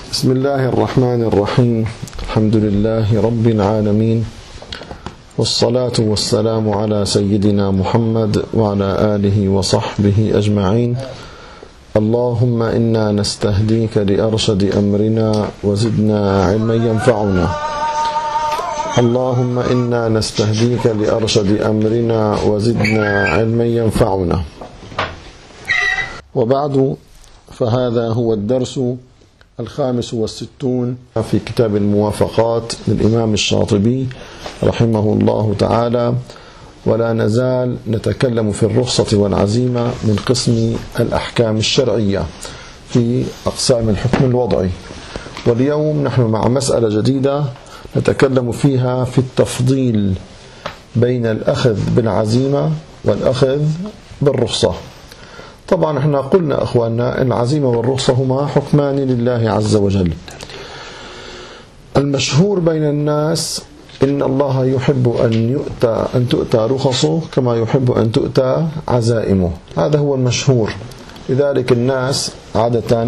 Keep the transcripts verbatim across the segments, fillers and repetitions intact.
بسم الله الرحمن الرحيم. الحمد لله رب العالمين، والصلاة والسلام على سيدنا محمد وعلى آله وصحبه أجمعين. اللهم إنا نستهديك لأرشد أمرنا وزدنا علما ينفعنا. اللهم إنا نستهديك لأرشد أمرنا وزدنا علما ينفعنا. وبعد، فهذا هو الدرس الخامس والستون في كتاب الموافقات للإمام الشاطبي رحمه الله تعالى، ولا نزال نتكلم في الرخصة والعزيمة من قسم الأحكام الشرعية في أقسام الحكم الوضعي. واليوم نحن مع مسألة جديدة نتكلم فيها في التفضيل بين الأخذ بالعزيمة والأخذ بالرخصة. طبعا احنا قلنا أخواننا العزيمة والرخصة هما حكمان لله عز وجل. المشهور بين الناس إن الله يحب أن يؤتى أن تؤتى رخصه كما يحب أن تؤتى عزائمه، هذا هو المشهور. لذلك الناس عادة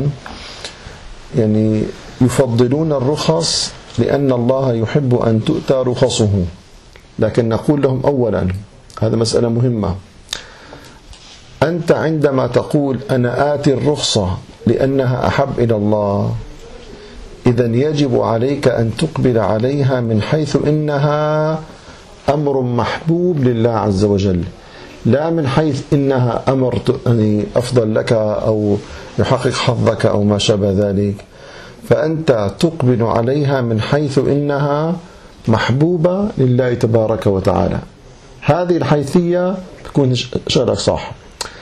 يعني يفضلون الرخص لأن الله يحب أن تؤتى رخصه. لكن نقول لهم أولا، هذا مسألة مهمة، أنت عندما تقول أنا آتي الرخصة لأنها أحب إلى الله، إذن يجب عليك أن تقبل عليها من حيث إنها أمر محبوب لله عز وجل، لا من حيث إنها أمر يعني أفضل لك أو يحقق حظك أو ما شابه ذلك. فأنت تقبل عليها من حيث إنها محبوبة لله تبارك وتعالى. هذه الحيثية تكون شرعك صح.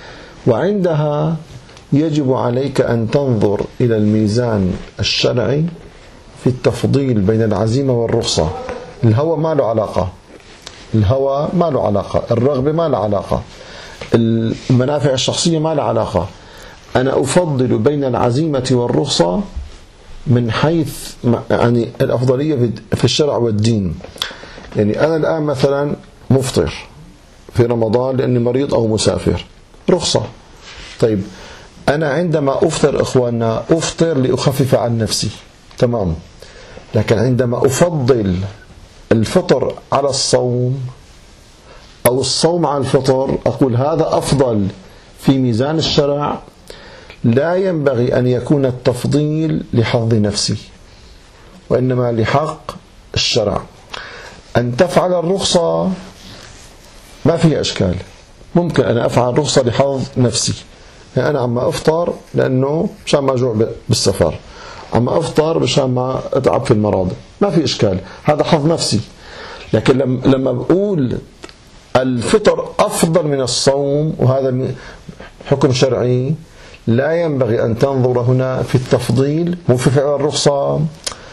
وعندها يجب عليك أن تنظر إلى الميزان الشرعي في التفضيل بين العزيمة والرخصة. الهوى ما له علاقة، الهوى ما له علاقة، الرغبة ما له علاقة، المنافع الشخصية ما له علاقة. أنا أفضل بين العزيمة والرخصة من حيث يعني الأفضلية في الشرع والدين. يعني أنا الآن مثلا مفطر في رمضان لأني مريض أو مسافر، رخصة. طيب أنا عندما أفطر إخواننا أفطر لأخفف عن نفسي، تمام. لكن عندما أفضل الفطر على الصوم أو الصوم على الفطر، أقول هذا أفضل في ميزان الشرع. لا ينبغي أن يكون التفضيل لحظ نفسي، وإنما لحق الشرع. أن تفعل الرخصة ما فيها أشكال، ممكن أنا أفعل رخصة لحظ نفسي، يعني أنا عم أفطر لأنه مشان ما أجوع بالسفر، عم أفطر مشان ما أتعب في المرض، ما في إشكال، هذا حظ نفسي. لكن لما بقول الفطر أفضل من الصوم وهذا حكم شرعي، لا ينبغي أن تنظر هنا في التفضيل مو في فعل الرخصة.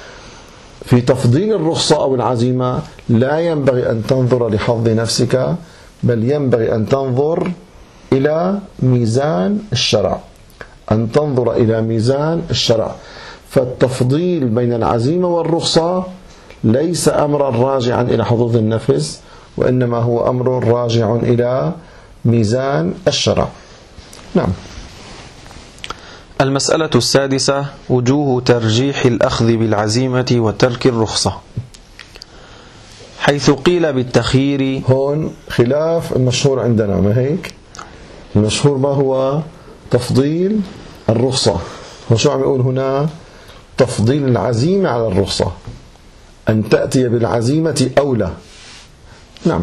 في تفضيل الرخصة أو العزيمة لا ينبغي أن تنظر لحظ نفسك، بل ينبغي أن تنظر إلى ميزان الشرع، أن تنظر إلى ميزان الشرع. فالتفضيل بين العزيمة والرخصة ليس أمرا راجعا إلى حظوظ النفس، وإنما هو أمر راجع إلى ميزان الشرع. نعم. المسألة السادسة: وجوه ترجيح الأخذ بالعزيمة وترك الرخصة. حيث قيل بالتخيير، هون خلاف المشهور عندنا، ما هيك؟ المشهور ما هو تفضيل الرخصة، هو شو عم يقول هنا؟ تفضيل العزيمة على الرخصة، أن تأتي بالعزيمة أولى. نعم.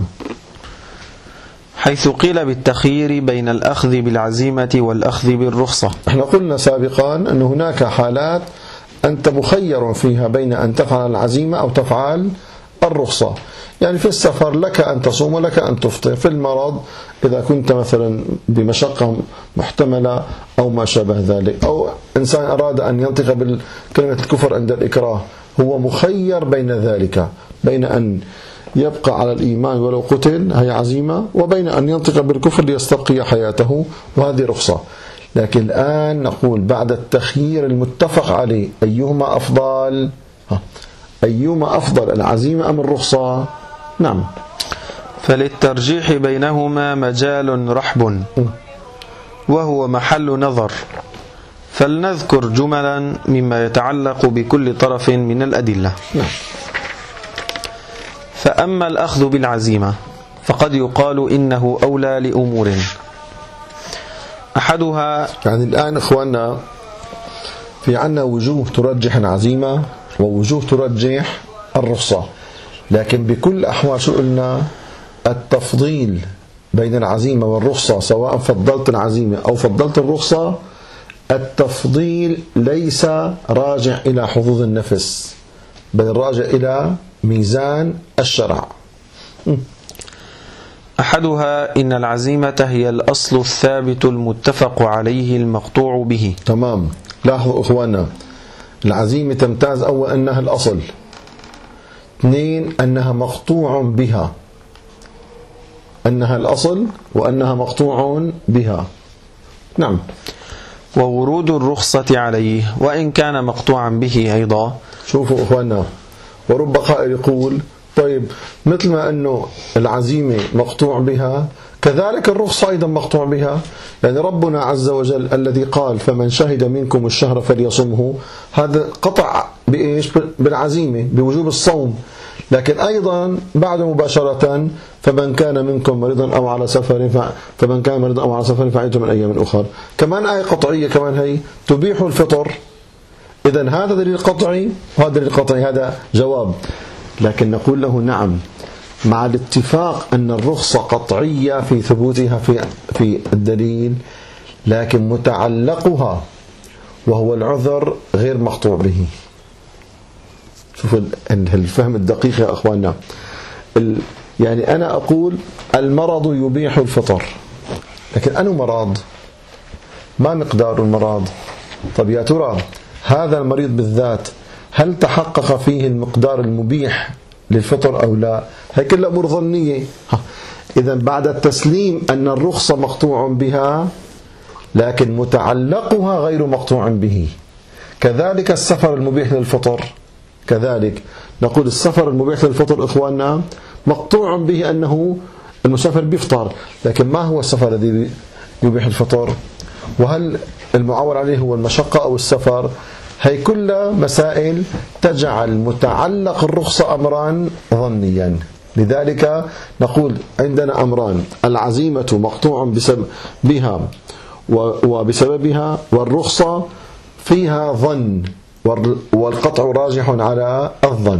حيث قيل بالتخيير بين الأخذ بالعزيمة والأخذ بالرخصة. احنا قلنا سابقا أن هناك حالات أنت مخير فيها بين أن تفعل العزيمة أو تفعل الرخصة. يعني في السفر لك أن تصوم ولك أن تفطر، في المرض إذا كنت مثلا بمشقة محتملة أو ما شابه ذلك، أو إنسان أراد أن ينطق بكلمة الكفر عند الإكراه، هو مخير بين ذلك، بين أن يبقى على الإيمان ولو قتل، هي عزيمة، وبين أن ينطق بالكفر ليستبقي حياته، وهذه رخصة. لكن الآن نقول بعد التخيير المتفق عليه أيهما أفضل؟ ها. أيهما أفضل، العزيمة أم الرخصة؟ نعم. فللترجيح بينهما مجال رحب، وهو محل نظر، فلنذكر جملا مما يتعلق بكل طرف من الأدلة. نعم. فأما الأخذ بالعزيمة فقد يقال إنه أولى لأمور أحدها، يعني الآن إخواننا في عنا وجوه ترجح العزيمة ووجوه ترجح الرخصة، لكن بكل أحوال شو قلنا؟ التفضيل بين العزيمة والرخصة، سواء فضلت العزيمة أو فضلت الرخصة، التفضيل ليس راجع إلى حظوظ النفس، بل راجع إلى ميزان الشرع. أحدها إن العزيمة هي الأصل الثابت المتفق عليه المقطوع به. تمام. لاحظوا إخوانا، العزيمة تمتاز أول أنها الأصل، اثنين أنها مقطوع بها، أنها الأصل وأنها مقطوع بها. نعم. وورود الرخصة عليه وإن كان مقطوعا به أيضا. شوفوا إخوانا، ورب قائل يقول طيب مثل ما أنه العزيمة مقطوع بها كذلك الرخصة أيضا مقطوع بها، يعني ربنا عز وجل الذي قال فمن شهد منكم الشهر فليصمه، هذا قطع بإيش؟ بالعزيمة بوجوب الصوم، لكن أيضا بعد مباشرة فمن كان منكم مريضا أو على سفر فمن كان مريضا أو على سفر فعدة من أيام أخرى، كمان آية قطعية كمان هي تبيح الفطر. إذن هذا دليل قطعي وهذا دليل قطعي، هذا جواب. لكن نقول له نعم، مع الاتفاق أن الرخصة قطعية في ثبوتها في في الدليل، لكن متعلقها وهو العذر غير مقطوع به. شوفوا الفهم الدقيق يا أخواننا. يعني أنا أقول المرض يبيح الفطر، لكن أنه مرض؟ ما مقدار المرض؟ طب يا ترى هذا المريض بالذات هل تحقق فيه المقدار المبيح للفطر أو لا؟ هي كل أمور ظنية. إذن بعد التسليم أن الرخصة مقطوع بها، لكن متعلقها غير مقطوع به. كذلك السفر المبيح للفطر، كذلك نقول السفر المبيح للفطر إخواننا مقطوع به أنه المسافر بيفطر، لكن ما هو السفر الذي يبيح الفطر؟ وهل المعول عليه هو المشقة أو السفر؟ هي كلها مسائل تجعل متعلق الرخصة أمران ظنيا. لذلك نقول عندنا أمران: العزيمة مقطوع بسبب بها وبسببها، والرخصة فيها ظن والقطع راجح على الظن.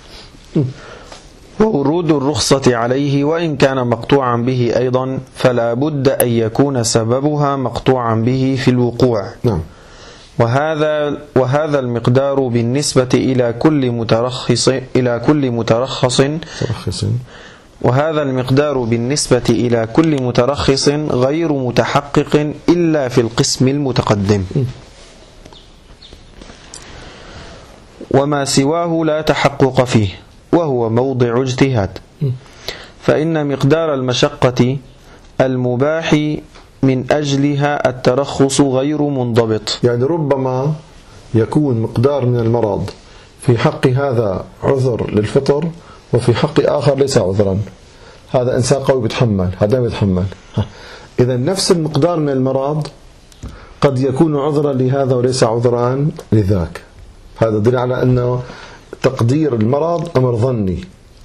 وورود الرخصة عليه وإن كان مقطوعا به أيضا فلا بد أن يكون سببها مقطوعا به في الوقوع. نعم. وهذا وهذا المقدار بالنسبة إلى كل مترخص إلى كل مترخص وهذا المقدار بالنسبة إلى كل مترخص غير متحقق إلا في القسم المتقدم، وما سواه لا تحقق فيه وهو موضع اجتهاد. فإن مقدار المشقة المباح من أجلها الترخص غير منضبط. يعني ربما يكون مقدار من المرض في حق هذا عذر للفطر، وفي حق آخر ليس عذرا. هذا إنسان قوي بيتحمل، هذا ما بيتحمل. إذا نفس المقدار من المرض قد يكون عذرا لهذا وليس عذرا لذاك. هذا دليل على أنه تقدير المرض أمر ظني.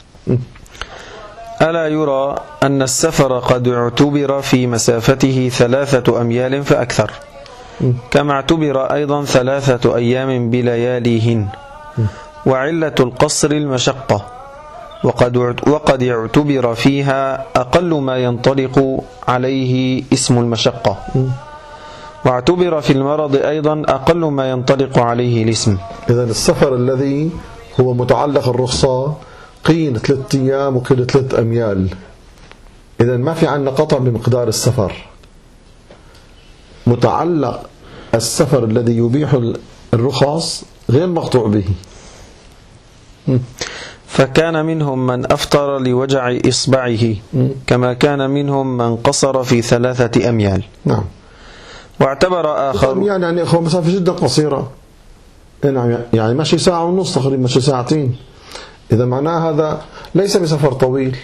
ألا يرى أن السفر قد اعتبر في مسافته ثلاثة أميال فأكثر، كما اعتبر أيضا ثلاثة أيام بلياليهن، وعلة القصر المشقة، وقد وقد يعتبر فيها أقل ما ينطلق عليه اسم المشقة، واعتبر في المرض أيضا أقل ما ينطلق عليه الاسم. إذن السفر الذي هو متعلق الرخصة قيل ثلاثة أيام وقيل ثلاثة أميال، إذن ما في عنا قطع بمقدار السفر. متعلق السفر الذي يبيح الرخص غير مقطوع به. فكان منهم من أفطر لوجع إصبعه، كما كان منهم من قصر في ثلاثة أميال. نعم. واعتبر آخر يعني يعني أخوة مسافة جدا قصيرة، يعني ماشي ساعة ونص تقريبا، ماشي ساعتين، إذا معناه هذا ليس بسفر طويل.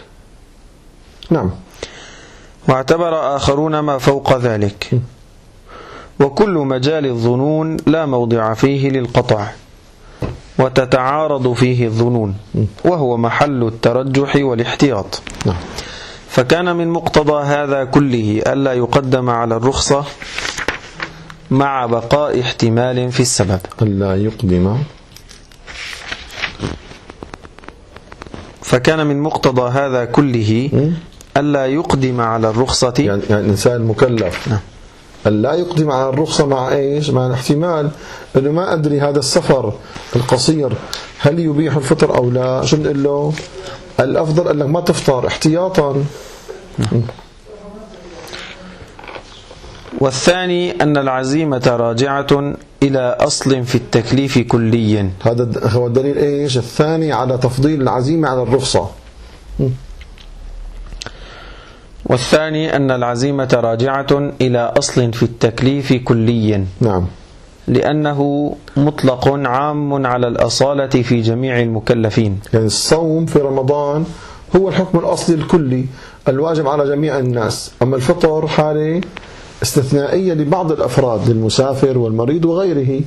نعم. واعتبر آخرون ما فوق ذلك، وكل مجال الظنون لا موضع فيه للقطع وتتعارض فيه الظنون وهو محل الترجح والاحتياط. فكان من مقتضى هذا كله ألا يقدم على الرخصة مع بقاء احتمال في السبب. ألا يقدم فكان من مقتضى هذا كله ألا يقدم على الرخصة، يعني, يعني الإنسان مكلف نعم. ألا يقدم على الرخصة مع إيش؟ مع الاحتمال أنه ما أدري هذا السفر القصير هل يبيح الفطر أو لا. شو نقول له؟ الأفضل أنك ما تفطر احتياطا. نعم. والثاني أن العزيمة راجعة إلى أصل في التكليف كلي. هذا هو الدليل إيش؟ الثاني على تفضيل العزيمة على الرخصة. والثاني أن العزيمة راجعة إلى أصل في التكليف كلي. نعم. لأنه مطلق عام على الأصالة في جميع المكلفين. يعني الصوم في رمضان هو الحكم الأصلي الكلي الواجب على جميع الناس، أما الفطر حالة استثنائية لبعض الأفراد، للمسافر والمريض وغيره.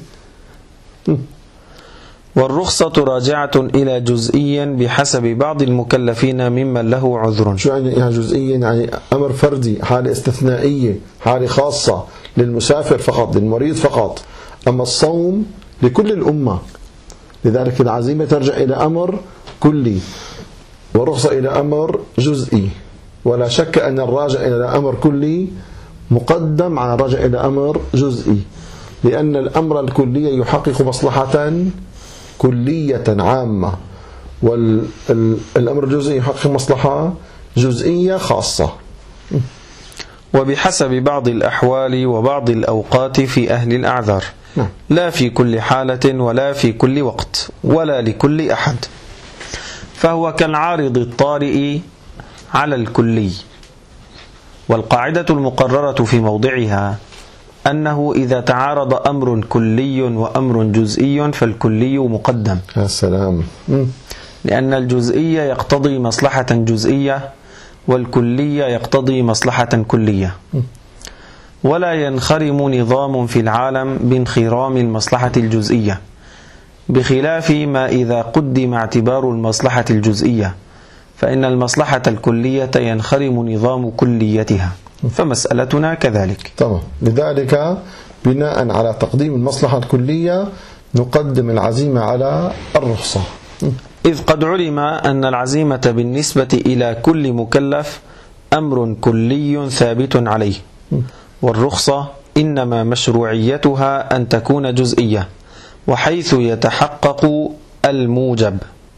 والرخصة راجعة إلى جزئيا بحسب بعض المكلفين ممن له عذر. شو يعني جزئيا؟ يعني أمر فردي، حالة استثنائية، حالة خاصة للمسافر فقط، للمريض فقط. أما الصوم لكل الأمة، لذلك العزيمة ترجع إلى أمر كلي والرخصة إلى أمر جزئي. ولا شك أن الراجع إلى أمر كلي مقدم على الراجع إلى أمر جزئي، لأن الأمر الكلي يحقق مصلحة كلية عامة، والأمر الجزئي يحقق مصلحة جزئية خاصة. وبحسب بعض الأحوال وبعض الأوقات في أهل الأعذار، لا في كل حالة ولا في كل وقت ولا لكل أحد، فهو كالعارض الطارئ على الكلي. والقاعدة المقررة في موضعها أنه إذا تعارض أمر كلي وأمر جزئي فالكلي مقدم. يا سلام. لأن الجزئي يقتضي مصلحة جزئية والكلي يقتضي مصلحة كلية، ولا ينخرم نظام في العالم بانخرام المصلحة الجزئية، بخلاف ما إذا قدم اعتبار المصلحة الجزئية فإن المصلحة الكلية ينخرم نظام كليتها. فمسألتنا كذلك. طبعا. لذلك بناء على تقديم المصلحة الكلية نقدم العزيمة على الرخصة، إذ قد علم أن العزيمة بالنسبة إلى كل مكلف أمر كلي ثابت عليه، والرخصة إنما مشروعيتها أن تكون جزئية، وحيث يتحقق الموجب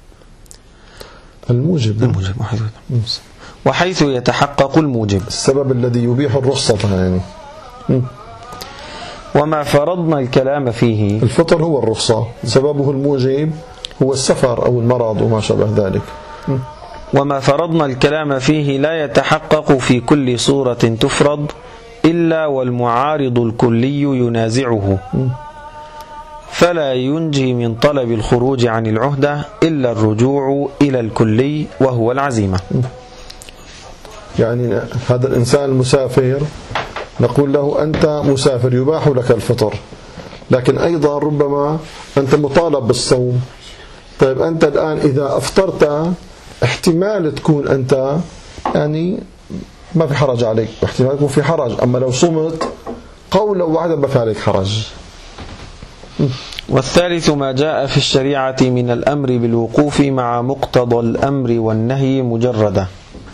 الموجب الموجب وحيث يتحقق الموجب السبب الذي يبيح الرخصة. يعني وما فرضنا الكلام فيه، الفطر هو الرخصة، سببه الموجب هو السفر أو المرض وما شابه ذلك. وما فرضنا الكلام فيه لا يتحقق في كل صورة تفرض إلا والمعارض الكلي ينازعه، فلا ينجي من طلب الخروج عن العهدة إلا الرجوع إلى الكلي وهو العزيمة. يعني هذا الإنسان المسافر نقول له أنت مسافر يباح لك الفطر، لكن أيضا ربما أنت مطالب بالصوم. طيب أنت الآن إذا أفطرت احتمال تكون أنت يعني ما في حرج عليك، واحتمال يكون في حرج، أما لو صمت قولا واحدا ما في عليك حرج. والثالث ما جاء في الشريعة من الأمر بالوقوف مع مقتضى الأمر والنهي مجردة،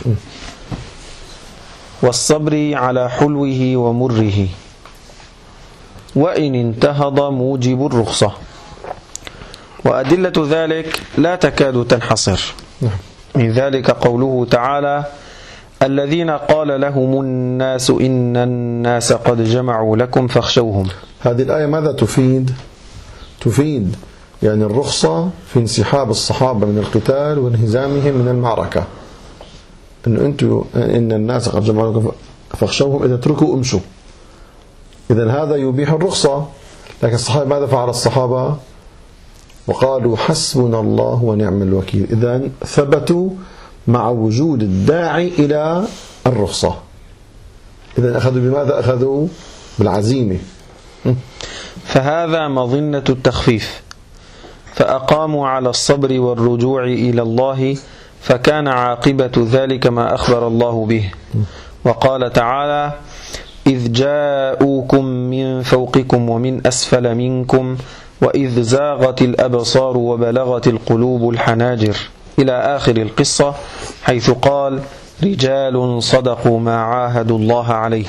والصبر على حلوه ومره، وإن انتهض موجب الرخصة. وأدلة ذلك لا تكاد تنحصر. من ذلك قوله تعالى: الذين قال لهم الناس إن الناس قد جمعوا لكم فاخشوهم. هذه الآية ماذا تفيد؟ تفيد يعني الرخصة في انسحاب الصحابة من القتال وانهزامهم من المعركة، إنه أنتم إن الناس قد جمعوا لكم فاخشوهم، إذا تركوا امشوا. إذن هذا يبيح الرخصة. لكن الصحابة ماذا فعل الصحابة؟ وقالوا حسبنا الله ونعم الوكيل. إذن ثبتوا مع وجود الداعي إلى الرخصة. إذن أخذوا بماذا؟ أخذوا بالعزيمة. فهذا مظنة التخفيف، فأقاموا على الصبر والرجوع إلى الله، فكان عاقبة ذلك ما أخبر الله به. وقال تعالى: إذ جاءوكم من فوقكم ومن أسفل منكم وإذ زاغت الأبصار وبلغت القلوب الحناجر، إلى آخر القصة، حيث قال: رجال صدقوا ما عاهدوا الله عليه،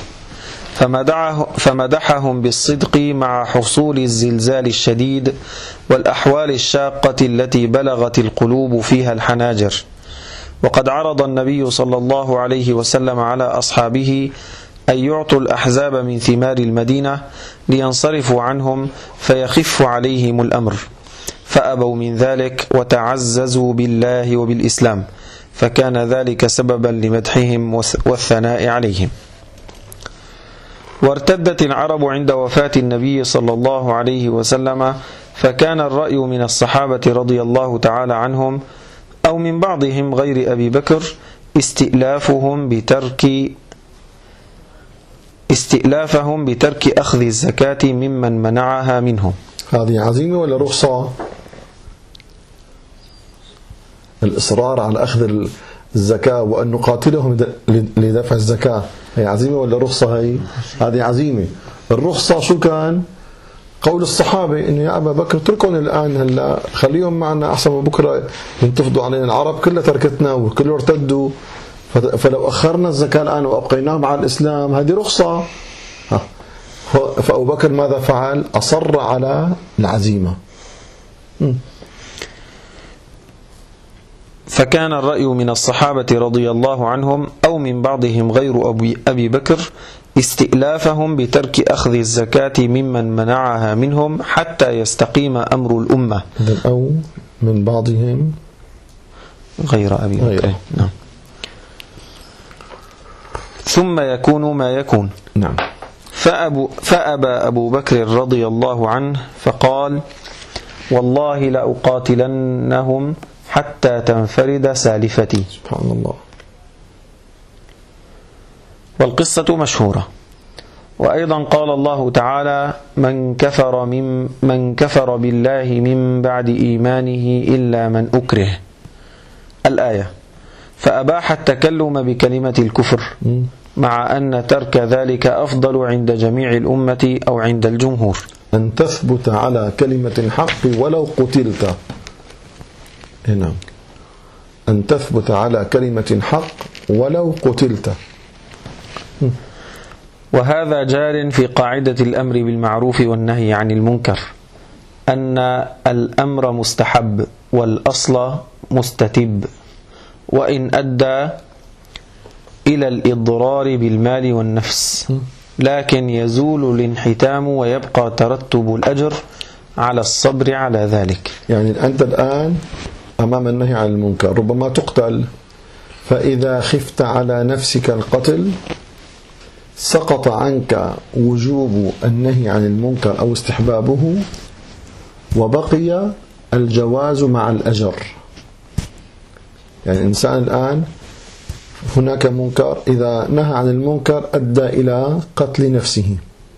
فمدحهم بالصدق مع حصول الزلزال الشديد والأحوال الشاقة التي بلغت القلوب فيها الحناجر. وقد عرض النبي صلى الله عليه وسلم على أصحابه أن يعطوا الأحزاب من ثمار المدينة لينصرفوا عنهم فيخف عليهم الأمر، فأبوا من ذلك وتعززوا بالله وبالإسلام، فكان ذلك سببا لمدحهم والثناء عليهم. وارتدت العرب عند وفاة النبي صلى الله عليه وسلم، فكان الرأي من الصحابة رضي الله تعالى عنهم أو من بعضهم غير أبي بكر استئلافهم بترك استئلافهم بترك أخذ الزكاة ممن منعها منهم. هذه عزيمة ولا رخصة؟ الإصرار على أخذ الزكاة وأن نقاتلهم لدفع الزكاة هي عزيمة ولا رخصة؟ هي هذه عزيمة. الرخصة شو كان؟ قول الصحابة إنه يا أبا بكر اتركهم الآن، هلا خليهم معنا أحسن، بكرة ينتفضوا علينا، العرب كلها تركتنا وكلهم ارتدوا، فلو أخرنا الزكاة الآن وأبقيناهم على الإسلام هذه رخصة. فأبو بكر ماذا فعل؟ أصر على العزيمة. فكان الرأي من الصحابة رضي الله عنهم أو من بعضهم غير أبي بكر استئلافهم بترك أخذ الزكاة ممن منعها منهم حتى يستقيم أمر الأمة. أو من بعضهم غير أبي بكر. نعم. ثم يكون ما يكون. نعم. فأبو فأبى أبو بكر رضي الله عنه فقال: والله لأقاتلنهم حتى تنفرد سالفتي. سبحان الله. والقصة مشهورة. وأيضا قال الله تعالى: من كفر من من كفر بالله من بعد إيمانه إلا من أكره، الآية، فأباح التكلم بكلمة الكفر، مع أن ترك ذلك أفضل عند جميع الأمة أو عند الجمهور. أن تثبت على كلمة حق ولو قتلت. نعم، أن تثبت على كلمة حق ولو قتلت. وهذا جار في قاعدة الأمر بالمعروف والنهي عن المنكر، أن الأمر مستحب والأصل مستتب، وإن أدى إلى الإضرار بالمال والنفس، لكن يزول الانحتام ويبقى ترتب الأجر على الصبر على ذلك. يعني أنت الآن أمام النهي عن المنكر، ربما تقتل، فإذا خفت على نفسك القتل سقط عنك وجوب النهي عن المنكر أو استحبابه، وبقي الجواز مع الأجر. يعني الإنسان الآن هناك منكر، إذا نهى عن المنكر أدى إلى قتل نفسه،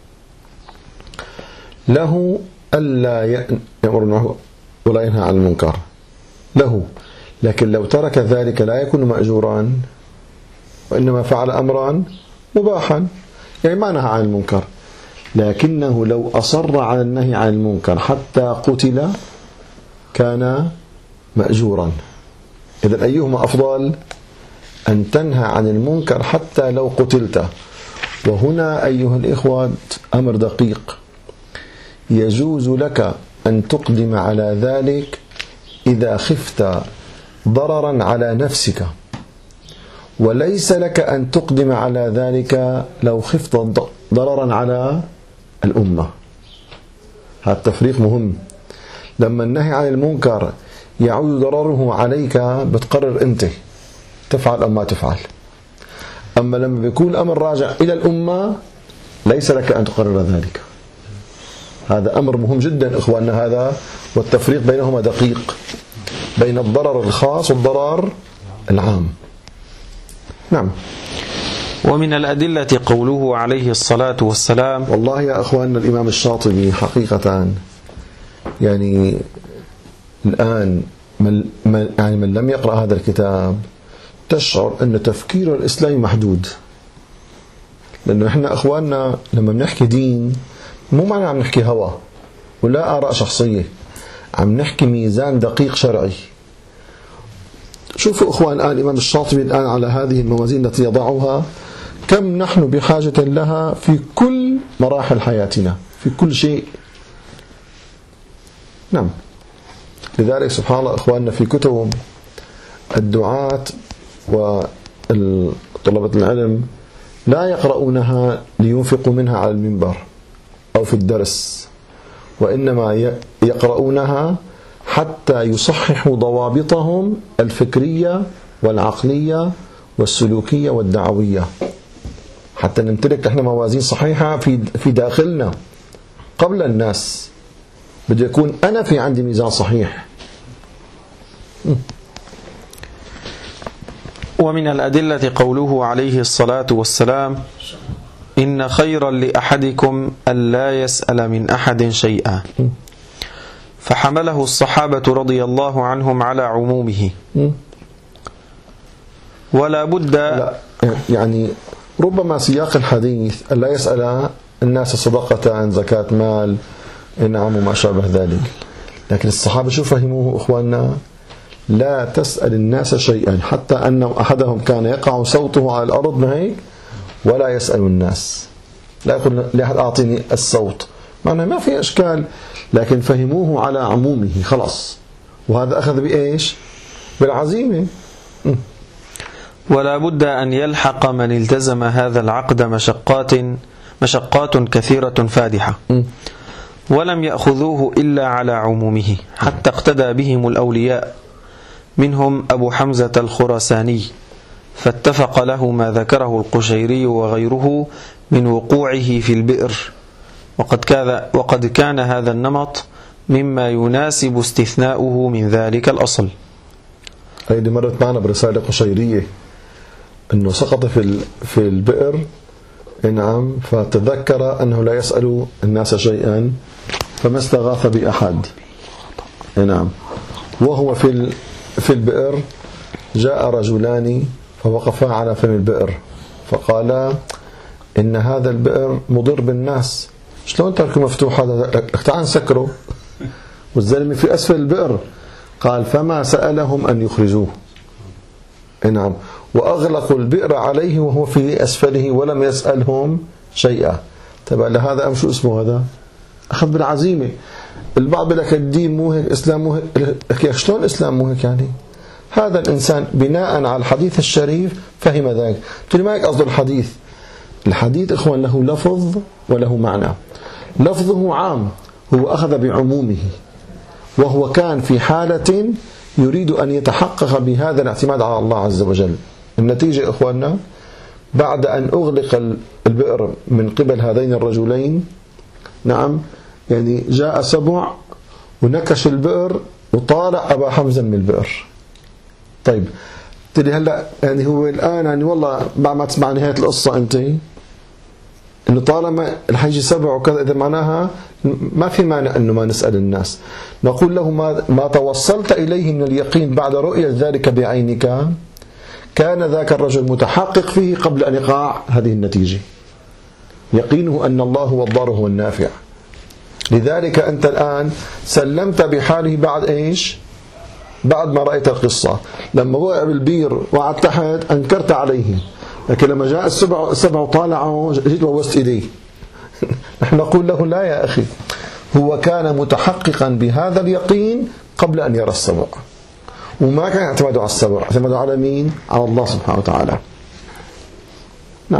له ألا يأمر ولا ينهى عن المنكر له، لكن لو ترك ذلك لا يكون مأجورا، وإنما فعل أمرا مباحا، يعني ما نهى عن المنكر، لكنه لو أصر على النهي عن المنكر حتى قتل كان مأجورا. إذن أيهما أفضل؟ أن تنهى عن المنكر حتى لو قتلت. وهنا أيها الإخوة أمر دقيق، يجوز لك أن تقدم على ذلك إذا خفت ضررا على نفسك، وليس لك أن تقدم على ذلك لو خفت ضررا على الأمة. هذا التفريق مهم. لما النهي عن المنكر يعود ضرره عليك بتقرر أنت تفعل أم ما تفعل، أما لما بيكون الأمر راجع إلى الأمة ليس لك أن تقرر ذلك. هذا أمر مهم جدا إخواننا، هذا والتفريق بينهما دقيق، بين الضرر الخاص والضرر العام. نعم. ومن الأدلة قوله عليه الصلاة والسلام. والله يا أخواننا الإمام الشاطبي حقيقة يعني الآن من, من, يعني من لم يقرأ هذا الكتاب تشعر أن تفكير الإسلامي محدود. لأنه إحنا أخواننا لما بنحكي دين مو معنى عم نحكي هوى ولا آراء شخصية، عم نحكي ميزان دقيق شرعي. شوفوا أخوان الآن الإمام الشاطبي الآن على هذه الموازين التي يضعها كم نحن بحاجة لها في كل مراحل حياتنا في كل شيء. نعم. لذلك سبحان الله أخواننا في كتب الدعاة وطلبة العلم لا يقرؤونها لينفقوا منها على المنبر أو في الدرس، وإنما يقرؤونها حتى يصححوا ضوابطهم الفكرية والعقلية والسلوكية والدعوية، حتى نمتلك احنا موازين صحيحة في في داخلنا قبل الناس. بده يكون أنا في عندي ميزان صحيح. ومن الأدلة قوله عليه الصلاة والسلام: إن خيرا لأحدكم ألا يسأل من أحد شيئا، فحمله الصحابة رضي الله عنهم على عمومه. ولا بد لا يعني ربما سياق الحديث ألا يسأل الناس صدقة زكاة مال نعم وما شابه ذلك، لكن الصحابة شو فهموه أخواننا؟ لا تسأل الناس شيئا، حتى أن أحدهم كان يقع صوته على الأرض هيك ولا يسأل الناس، لا يقول لأحد أعطيني الصوت، معناه ما في إشكال، لكن فهموه على عمومه خلاص. وهذا أخذ بإيش؟ بالعزيمة. ولا بد أن يلحق من التزم هذا العقد مشقات مشقات كثيرة فادحة، ولم يأخذوه إلا على عمومه، حتى اقتدى بهم الأولياء، منهم أبو حمزة الخراساني، فاتفق له ما ذكره القشيري وغيره من وقوعه في البئر، وقد كان, وقد كان هذا النمط مما يناسب استثناؤه من ذلك الأصل. هذه مرت معنا برسالة قشيرية أنه سقط في في البئر، نعم، فتذكر أنه لا يسأل الناس شيئا فما استغاث بأحد، نعم، وهو في في البئر جاء رجلان فوقفا على فم البئر فقالا إن هذا البئر مضر بالناس، شلون تركه مفتوح هذا؟ تعال نسكره. والزلمة في أسفل البئر، قال فما سألهم أن يخرجوه، نعم، وأغلقوا البئر عليه وهو في أسفله ولم يسألهم شيئا. تبع لهذا أم شو اسمه هذا؟ أخذ بالعزيمة. البعض بيقول لك الدين مو هيك، الإسلام مو هيك، شلون الإسلام مو هيك يعني؟ هذا الإنسان بناء على الحديث الشريف فهم ذلك. قلت لي ما هيك قصد الحديث. الحديث إخوان له لفظ وله معنى. لفظه عام، هو أخذ بعمومه، وهو كان في حالة يريد أن يتحقق بهذا الاعتماد على الله عز وجل. النتيجة إخواننا بعد أن أغلق البئر من قبل هذين الرجلين، نعم، يعني جاء سبع ونكش البئر وطالع أبا حمزة من البئر. طيب تلي هلا يعني هو الآن يعني والله بعد ما تسمع نهاية القصة أنت إنه طالما الحيجي سبع وكذا، إذا معناها ما في مانع إنه ما نسأل الناس. نقول له ما ما توصلت إليه من اليقين بعد رؤية ذلك بعينك كان ذاك الرجل متحقق فيه قبل أن يقع هذه النتيجة. يقينه أن الله هو الضار هو النافع. لذلك أنت الآن سلمت بحاله بعد إيش؟ بعد ما رأيت القصة. لما وقع بالبير وقعد تحت أنكرت عليه، لكن لما جاء السبع السبع وطالعه جيت ووست إيديه. نحن نقول له لا يا أخي، هو كان متحققا بهذا اليقين قبل أن يرى السبع، وما كان اعتماده على السبع، اعتماده على مين؟ على الله سبحانه وتعالى. نعم.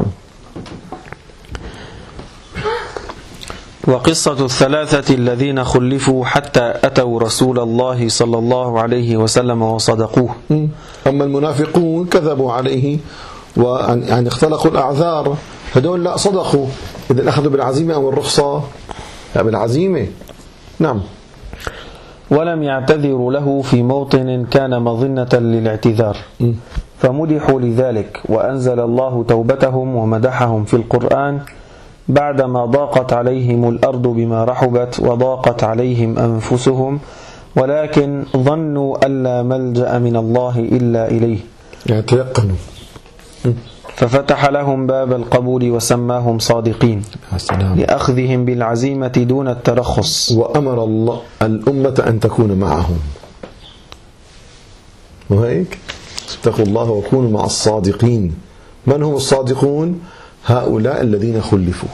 وقصة الثلاثة الذين خلفوا حتى أتوا رسول الله صلى الله عليه وسلم وصدقوه. أما المنافقون كذبوا عليه ويعني اختلقوا الأعذار، هدول لا صدقوا. إذا أخذوا بالعزيمة أو الرخصة؟ لا بالعزيمة. نعم. ولم يعتذروا له في موطن كان مظنة للاعتذار، فمدحوا لذلك، وأنزل الله توبتهم ومدحهم في القرآن بعدما ضاقت عليهم الأرض بما رحبت وضاقت عليهم أنفسهم ولكن ظنوا أن لا ملجأ من الله إلا إليه، يعني تيقنوا، ففتح لهم باب القبول وسماهم صادقين لأخذهم بالعزيمة دون الترخص. وأمر الله الأمة أن تكون معهم، وهيك اتقوا الله وكونوا مع الصادقين. من هم الصادقون؟ هؤلاء الذين خلفوا.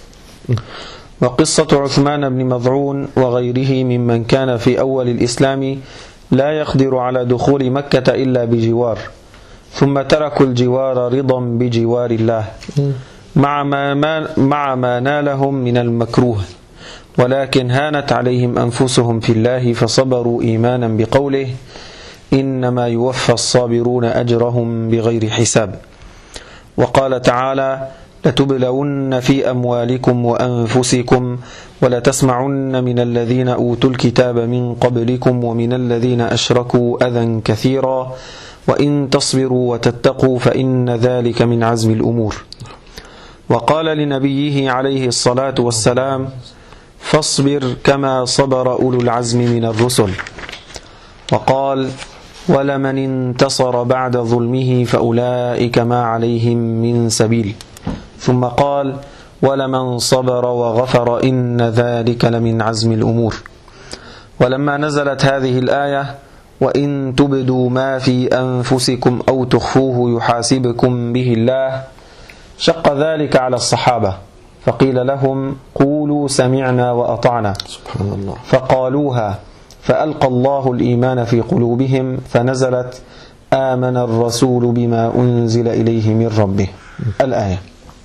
وقصة عثمان بن مظعون وغيره ممن كان في أول الإسلام لا يقدر على دخول مكة إلا بجوار، ثم تركوا الجوار رضا بجوار الله مع ما, مع ما نالهم من المكروه، ولكن هانت عليهم أنفسهم في الله فصبروا إيمانا بقوله إنما يوفى الصابرون أجرهم بغير حساب. وقال تعالى لتبلون في أموالكم وأنفسكم ولتسمعن من الذين أوتوا الكتاب من قبلكم ومن الذين أشركوا أذى كثيرا وإن تصبروا وتتقوا فإن ذلك من عزم الأمور. وقال لنبيه عليه الصلاة والسلام فاصبر كما صبر أولو العزم من الرسل. وقال ولمن انتصر بعد ظلمه فأولئك ما عليهم من سبيل. ثم قال ولمن صبر وغفر إن ذلك لمن عزم الأمور. ولما نزلت هذه الآية وإن تبدوا ما في أنفسكم أو تخفوه يحاسبكم به الله شق ذلك على الصحابة، فقيل لهم قولوا سمعنا وأطعنا، سبحان الله، فقالوها فألقى الله الإيمان في قلوبهم فنزلت آمن الرسول بما أنزل إليه من ربه الآية.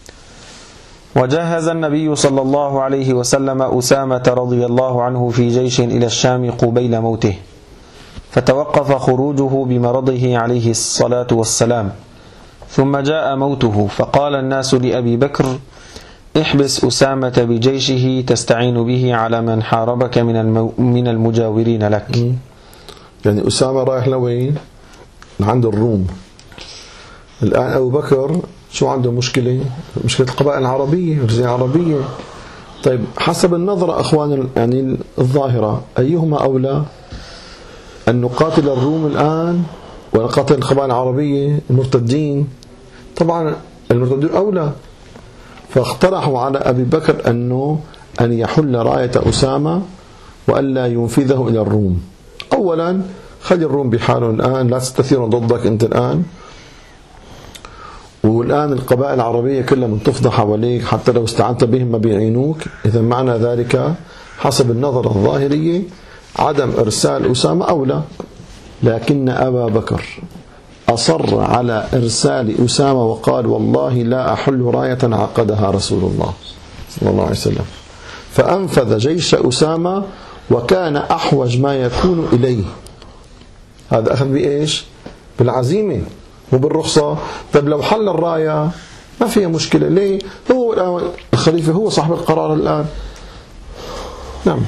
وجهز النبي صلى الله عليه وسلم أسامة رضي الله عنه في جيش إلى الشام قبيل موته، فتوقف خروجه بمرضه عليه الصلاة والسلام، ثم جاء موته فقال الناس لأبي بكر احبس أسامة بجيشه تستعين به على من حاربك من من المجاورين لك. يعني أسامة رايح لوين؟ عند الروم. الآن أبو بكر شو عنده مشكلة؟ مشكلة القبائل العربية، الجزيرة العربية. طيب حسب النظرة أخوان يعني الظاهرة أيهما أولى؟ أن نقاتل الروم الآن ونقاتل القبائل العربية المرتدين؟ طبعا المرتدين أولى. فاقترحوا على أبي بكر أنه أن يحل راية أسامة وألا ينفذه إلى الروم. أولا خلي الروم بحالهم الآن، لا تستثيرون ضدك أنت الآن، والآن القبائل العربية كلها منتفضة حواليك، حتى لو استعنت بهم ما بيعينوك. إذا معنى ذلك حسب النظرة الظاهرية عدم إرسال أسامة أولى، لكن أبا بكر أصر على إرسال أسامة وقال والله لا أحل راية عقدها رسول الله صلى الله عليه وسلم، فأنفذ جيش أسامة وكان أحوج ما يكون إليه. هذا أخذ بإيش؟ بالعزيمة وبالرخصة. طيب لو حل الراية ما فيها مشكلة، ليه؟ هو الخليفة هو صاحب القرار الآن. نعم.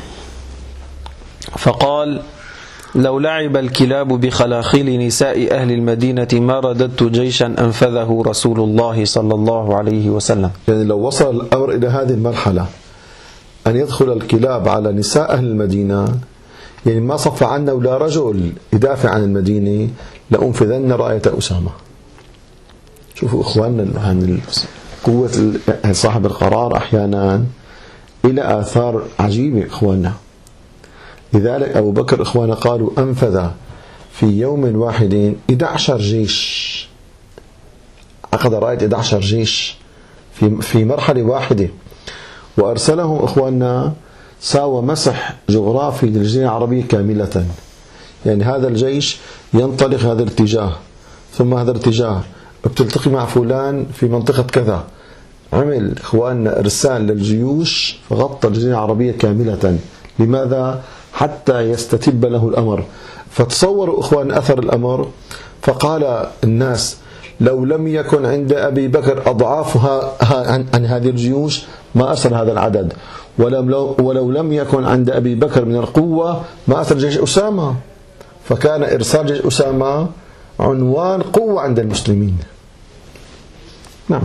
فقال لو لعب الكلاب بخلاخيل نساء أهل المدينة ما رددت جيشا أنفذه رسول الله صلى الله عليه وسلم. يعني لو وصل الأمر إلى هذه المرحلة أن يدخل الكلاب على نساء أهل المدينة، يعني ما صف عنا ولا رجل يدافع عن المدينة، لأنفذن راية أسامة. شوفوا إخواننا عن قوة صاحب القرار أحيانا إلى آثار عجيبة إخواننا. لذلك أبو بكر إخوانا قالوا أنفذ في يوم واحد إحدى عشرة جيش، عقد راية إحدى عشرة جيش في في مرحلة واحدة، وأرسلهم إخواننا ساوى مسح جغرافي للجزيرة العربية كاملة. يعني هذا الجيش ينطلق هذا الاتجاه ثم هذا الاتجاه، بتلتقي مع فلان في منطقة كذا. عمل إخواننا إرسال للجيوش فغطى الجزيرة العربية كاملة. لماذا؟ حتى يستتب له الأمر. فتصوروا إخوان أثر الأمر. فقال الناس لو لم يكن عند أبي بكر أضعافها عن هذه الجيوش ما أرسل هذا العدد، ولو, ولو لم يكن عند أبي بكر من القوة ما أرسل جيش أسامة. فكان إرسال جيش أسامة عنوان قوة عند المسلمين. نعم.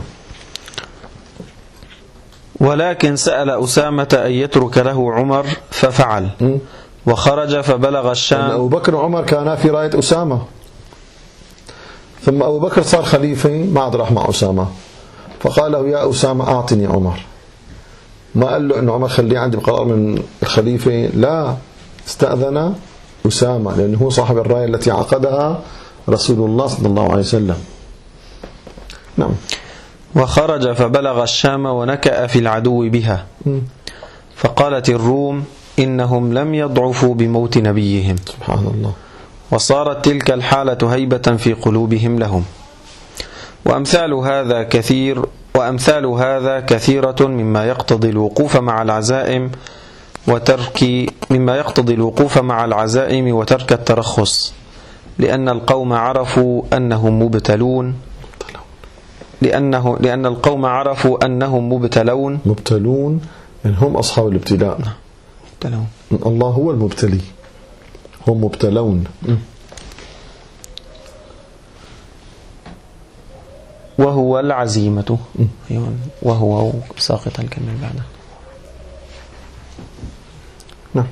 ولكن سأل أسامة أن يترك له عمر ففعل، م? وخرج فبلغ الشام. أبو بكر وعمر كانا في راية أسامة، ثم أبو بكر صار خليفة ما عاد راح مع أسامة، فقال له يا أسامة أعطني عمر. ما قال له أنه عمر خليه عندي بقرار من الخليفة، لا، استأذن أسامة لأنه هو صاحب الراية التي عقدها رسول الله صلى الله عليه وسلم. نعم. وخرج فبلغ الشام ونكأ في العدو بها، فقالت الروم إنهم لم يضعفوا بموت نبيهم، سبحان الله، وصارت تلك الحالة هيبة في قلوبهم لهم. وأمثال هذا كثير وأمثال هذا كثيرة مما يقتضي الوقوف مع العزائم وترك مما يقتضي الوقوف مع العزائم وترك الترخص، لأن القوم عرفوا أنهم مبتلون لأنه لأن القوم عرفوا أنهم مبتلون مبتلون يعني هم أصحاب الابتلاء. مبتلون، الله هو المبتلي، هم مبتلون. وهو العزيمة، وهو ساقط الكلمة بعدها. نعم.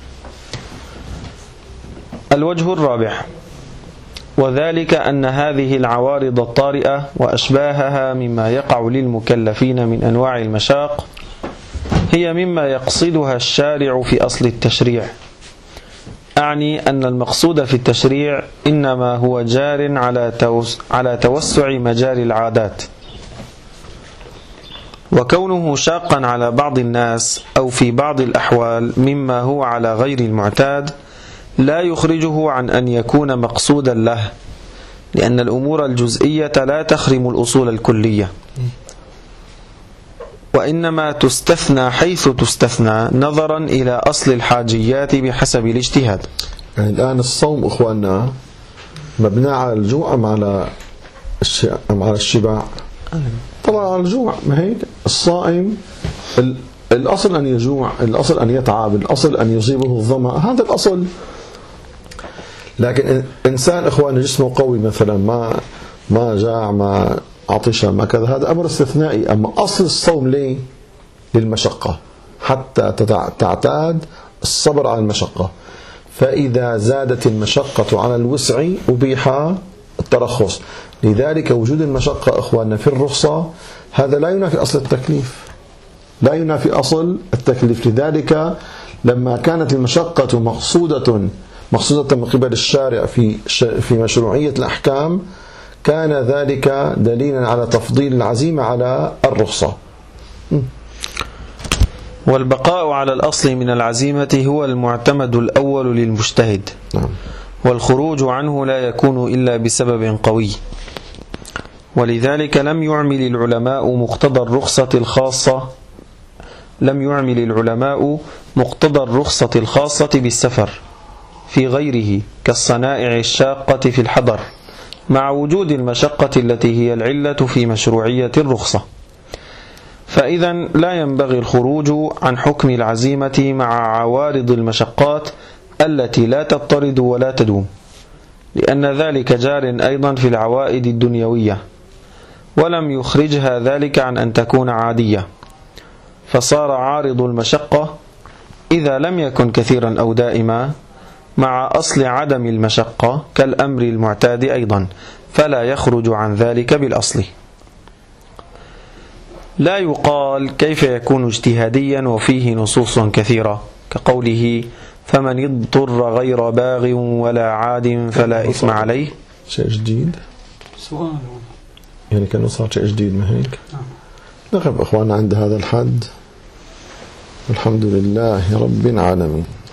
الوجه الرابع، وذلك أن هذه العوارض الطارئة وأشباهها مما يقع للمكلفين من أنواع المشاق هي مما يقصدها الشارع في أصل التشريع. أعني أن المقصود في التشريع إنما هو جار على على توسع مجال العادات، وكونه شاقا على بعض الناس أو في بعض الأحوال مما هو على غير المعتاد لا يخرجه عن أن يكون مقصودا له، لأن الأمور الجزئية لا تخرم الأصول الكلية، وإنما تستثنى حيث تستثنى نظرا إلى أصل الحاجيات بحسب الاجتهاد. يعني الآن الصوم أخواننا مبنى على الجوع أم على أم على الشبع؟ طبعا على الجوع. ما هيك الصائم الأصل أن يجوع، الأصل أن يتعب، الأصل أن يصيبه الظمأ، هذا الأصل. لكن إنسان إخواننا جسمه قوي مثلا، ما ما جاع، ما عطش، ما كذا، هذا أمر استثنائي. أما أصل الصوم ليه؟ للمشقة، حتى تعتاد الصبر على المشقة. فإذا زادت المشقة على الوسع أبيح الترخص. لذلك وجود المشقة إخواننا في الرخصة هذا لا ينافي أصل التكليف، لا ينافي أصل التكليف. لذلك لما كانت المشقة مقصودة مقصودة من قبل الشارع في في مشروعية الأحكام كان ذلك دليلا على تفضيل العزيمة على الرخصة. والبقاء على الأصل من العزيمة هو المعتمد الأول للمجتهد، نعم. والخروج عنه لا يكون إلا بسبب قوي. ولذلك لم يعمل العلماء مقتضى الرخصة الخاصة لم يعمل العلماء مقتضى الرخصة الخاصة بالسفر في غيره كالصنائع الشاقة في الحضر، مع وجود المشقة التي هي العلة في مشروعية الرخصة. فإذا لا ينبغي الخروج عن حكم العزيمة مع عوارض المشقات التي لا تضطرد ولا تدوم، لأن ذلك جار أيضا في العوائد الدنيوية، ولم يخرجها ذلك عن أن تكون عادية. فصار عارض المشقة إذا لم يكن كثيرا أو دائما مع أصل عدم المشقة كالأمر المعتاد أيضا، فلا يخرج عن ذلك بالأصل. لا يقال كيف يكون اجتهاديا وفيه نصوص كثيرة كقوله فمن اضطر غير باغ ولا عاد فلا إثم عليه. شيء جديد سؤال يعني كأنه صار شيء جديد، ما هيك؟ نقف أخواننا عند هذا الحد. الحمد لله رب العالمين.